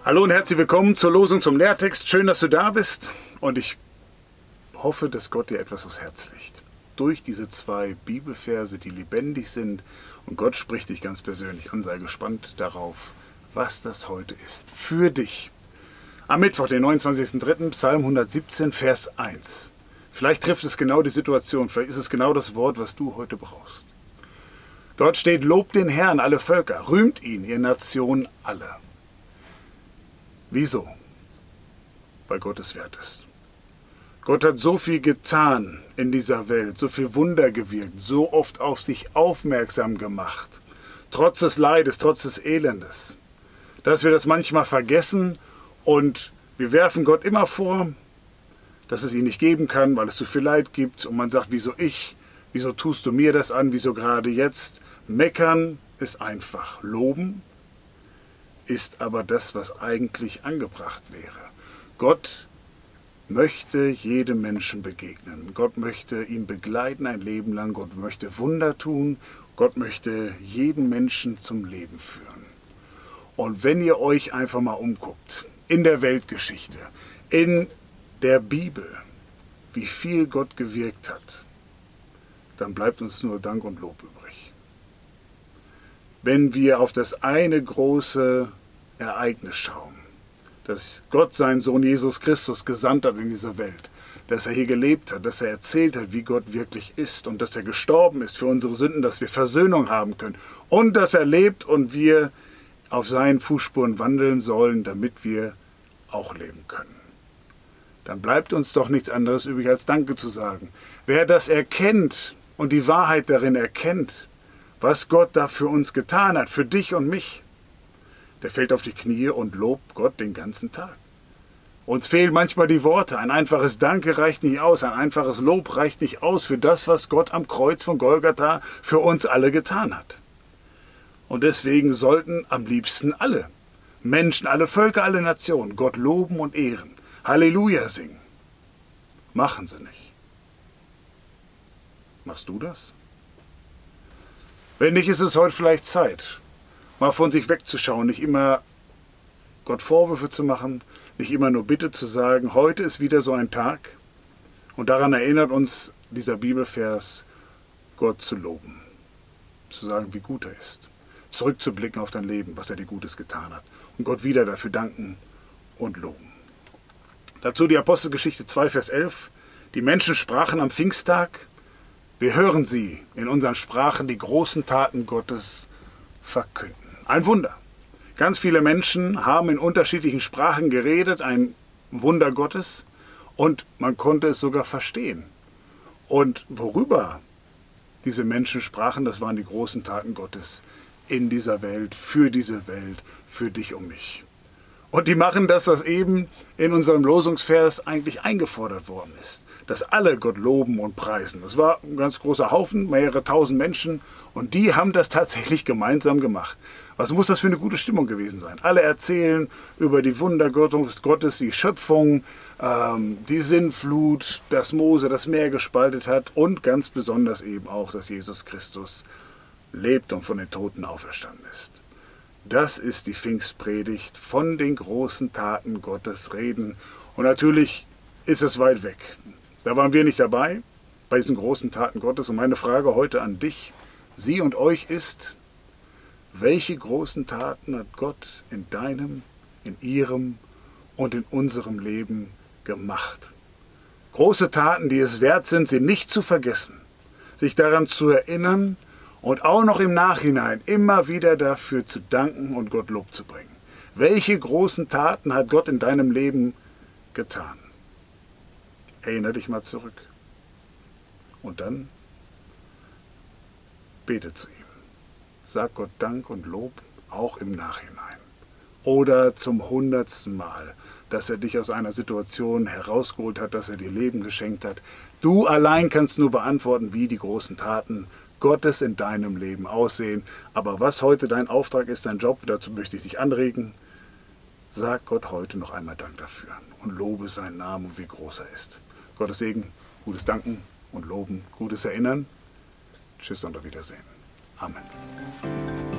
Hallo und herzlich willkommen zur Losung zum Lehrtext. Schön, dass du da bist und ich hoffe, dass Gott dir etwas aufs Herz legt. Durch diese 2 Bibelverse, die lebendig sind und Gott spricht dich ganz persönlich an. Sei gespannt darauf, was das heute ist für dich. Am Mittwoch, den 29.03., Psalm 117, Vers 1. Vielleicht trifft es genau die Situation, vielleicht ist es genau das Wort, was du heute brauchst. Dort steht: Lobt den Herrn, alle Völker, rühmt ihn, ihr Nationen alle. Wieso? Weil Gott es wert ist. Gott hat so viel getan in dieser Welt, so viel Wunder gewirkt, so oft auf sich aufmerksam gemacht, trotz des Leides, trotz des Elendes, dass wir das manchmal vergessen und wir werfen Gott immer vor, dass es ihn nicht geben kann, weil es zu viel Leid gibt und man sagt, wieso ich, wieso tust du mir das an, wieso gerade jetzt? Meckern ist einfach, loben ist aber das, was eigentlich angebracht wäre. Gott möchte jedem Menschen begegnen. Gott möchte ihn begleiten ein Leben lang. Gott möchte Wunder tun. Gott möchte jeden Menschen zum Leben führen. Und wenn ihr euch einfach mal umguckt, in der Weltgeschichte, in der Bibel, wie viel Gott gewirkt hat, dann bleibt uns nur Dank und Lob übrig. Wenn wir auf das eine große Ereignis schauen, dass Gott seinen Sohn Jesus Christus gesandt hat in diese Welt, dass er hier gelebt hat, dass er erzählt hat, wie Gott wirklich ist und dass er gestorben ist für unsere Sünden, dass wir Versöhnung haben können und dass er lebt und wir auf seinen Fußspuren wandeln sollen, damit wir auch leben können. Dann bleibt uns doch nichts anderes übrig, als Danke zu sagen. Wer das erkennt und die Wahrheit darin erkennt, was Gott da für uns getan hat, für dich und mich, der fällt auf die Knie und lobt Gott den ganzen Tag. Uns fehlen manchmal die Worte. Ein einfaches Danke reicht nicht aus. Ein einfaches Lob reicht nicht aus für das, was Gott am Kreuz von Golgatha für uns alle getan hat. Und deswegen sollten am liebsten alle Menschen, alle Völker, alle Nationen Gott loben und ehren. Halleluja singen. Machen sie nicht. Machst du das? Wenn nicht, ist es heute vielleicht Zeit, mal von sich wegzuschauen, nicht immer Gott Vorwürfe zu machen, nicht immer nur Bitte zu sagen. Heute ist wieder so ein Tag und daran erinnert uns dieser Bibelvers, Gott zu loben, zu sagen, wie gut er ist, zurückzublicken auf dein Leben, was er dir Gutes getan hat und Gott wieder dafür danken und loben. Dazu die Apostelgeschichte 2, Vers 11. Die Menschen sprachen am Pfingsttag, wir hören sie in unseren Sprachen die großen Taten Gottes verkünden. Ein Wunder. Ganz viele Menschen haben in unterschiedlichen Sprachen geredet, ein Wunder Gottes, und man konnte es sogar verstehen. Und worüber diese Menschen sprachen, das waren die großen Taten Gottes in dieser Welt, für dich und mich. Und die machen das, was eben in unserem Losungsvers eigentlich eingefordert worden ist. Dass alle Gott loben und preisen. Das war ein ganz großer Haufen, mehrere tausend Menschen. Und die haben das tatsächlich gemeinsam gemacht. Was muss das für eine gute Stimmung gewesen sein? Alle erzählen über die Wunder Gottes, die Schöpfung, die Sintflut, dass Mose das Meer gespaltet hat. Und ganz besonders eben auch, dass Jesus Christus lebt und von den Toten auferstanden ist. Das ist die Pfingstpredigt, von den großen Taten Gottes reden. Und natürlich ist es weit weg. Da waren wir nicht dabei, bei diesen großen Taten Gottes. Und meine Frage heute an dich, sie und euch ist, welche großen Taten hat Gott in deinem, in ihrem und in unserem Leben gemacht? Große Taten, die es wert sind, sie nicht zu vergessen, sich daran zu erinnern, und auch noch im Nachhinein immer wieder dafür zu danken und Gott Lob zu bringen. Welche großen Taten hat Gott in deinem Leben getan? Erinnere dich mal zurück. Und dann bete zu ihm. Sag Gott Dank und Lob, auch im Nachhinein. Oder zum 100. Mal, dass er dich aus einer Situation herausgeholt hat, dass er dir Leben geschenkt hat. Du allein kannst nur beantworten, wie die großen Taten Gottes in deinem Leben aussehen. Aber was heute dein Auftrag ist, dein Job, dazu möchte ich dich anregen. Sag Gott heute noch einmal Dank dafür und lobe seinen Namen und wie groß er ist. Gottes Segen, gutes Danken und Loben, gutes Erinnern. Tschüss und auf Wiedersehen. Amen.